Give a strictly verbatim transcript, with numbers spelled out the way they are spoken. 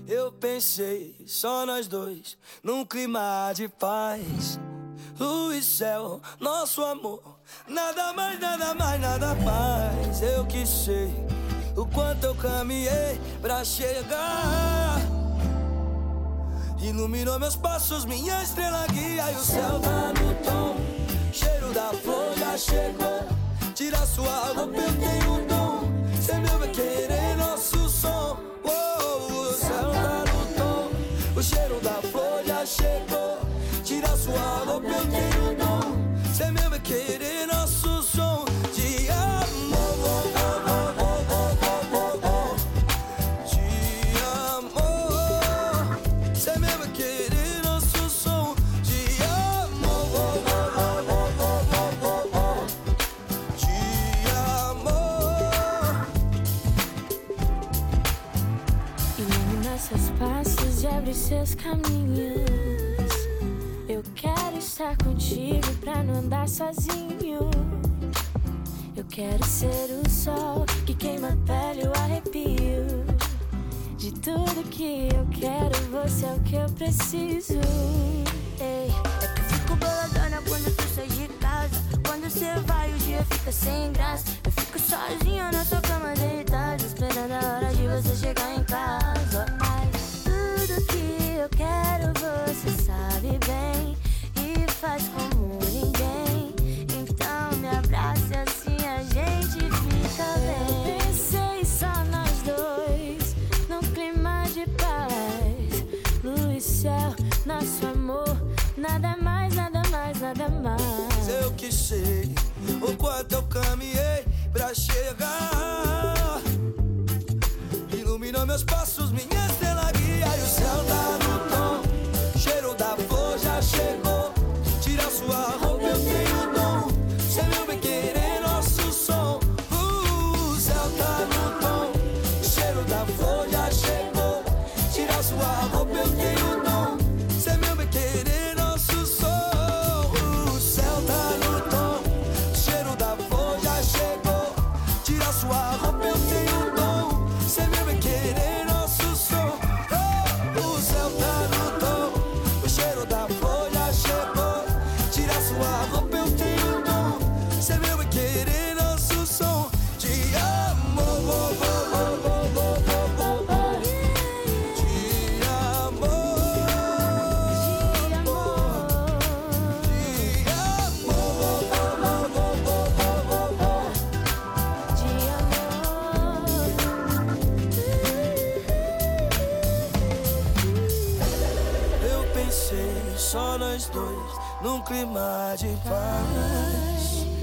Eu pensei, só nós dois, num clima de paz. Lua e céu, nosso amor, nada mais, nada mais, nada mais. Eu que sei o quanto eu caminhei pra chegar. Iluminou meus passos, minha estrela guia. E o céu tá no tom, cheiro da flor já chegou. Tira sua roupa, eu tenho um dom. Cê meu vai querer nosso som. Oh, o céu tá no tom, o cheiro da flor já chegou. Tira sua roupa, eu tenho um dom. Cê meu vai querer nosso som de amor. Oh, oh, oh, oh, oh, oh, oh. De amor. Cê meu vai querer nosso som de amor. Oh, oh, oh, oh, oh, oh, oh. De amor. Ilumina seus passos e abre seus caminhos. Eu quero estar contigo pra não andar sozinho. Eu quero ser o sol que queima a pele e o arrepio. De tudo que eu quero, você é o que eu preciso. Ei, é que eu fico boladona quando tu sai de casa. Quando você vai o dia fica sem graça. Eu fico sozinha na sua cama deitada, esperando a hora de você chegar em casa. Ai, tudo que eu quero você sabe bem e faz como ninguém. Então me abraça e assim a gente fica bem. Eu pensei só nós dois, num clima de paz. Lua e céu, nosso amor, nada mais, nada mais, nada mais. Eu que sei o quanto eu caminhei pra chegar. Iluminou meus passos, minha estrela guia. E o céu tá no tom, cheiro da flor já chegou. Tira sua roupa, eu tenho dom. Cê meu bem querer nosso som. Uh, o céu tá no tom, cheiro da flor já chegou. Tira sua roupa, eu tenho dom. Cê meu bem querer nosso som. Uh, o céu tá no tom, cheiro da flor já chegou. Tira sua roupa, eu tenho dom. Cê meu bem querer nosso som. Oh, o céu tá no tom, o cheiro da flor já chegou. Tira sua roupa, eu tenho dom. Cê meu vai querer nosso som de amor. Oh, oh, oh, oh, oh, oh, oh. De amor. De amor, De amor. Oh, oh, oh, oh, oh, oh, oh. de amor. Eu pensei, só nós dois, num clima de paz.